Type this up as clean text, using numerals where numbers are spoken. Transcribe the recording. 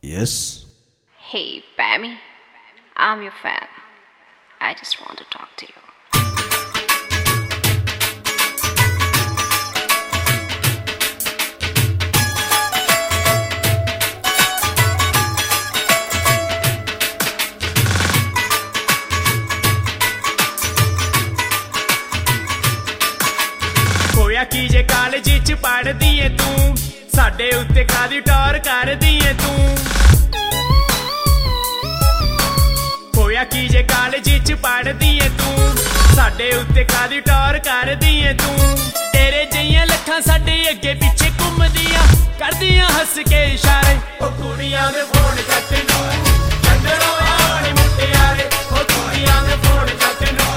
Yes. Hey, Pammy, I'm your fan. I just want to talk to you. होया की जे college च पढ़दी है तू साडे उत्ते कादी टॉर करदी है तू होया की जे कॉलेज च पढ़दी है तू साडे उत्ते कादी टॉर करदी है तू तेरे जइयां लखां साडे अगे पीछे घुमदियां करदियां हस के इशारे ओ कुड़ियां दे फोन कट नू चंदरों आनी मुटियारे ओ कुड़ियां दे फोन कट नू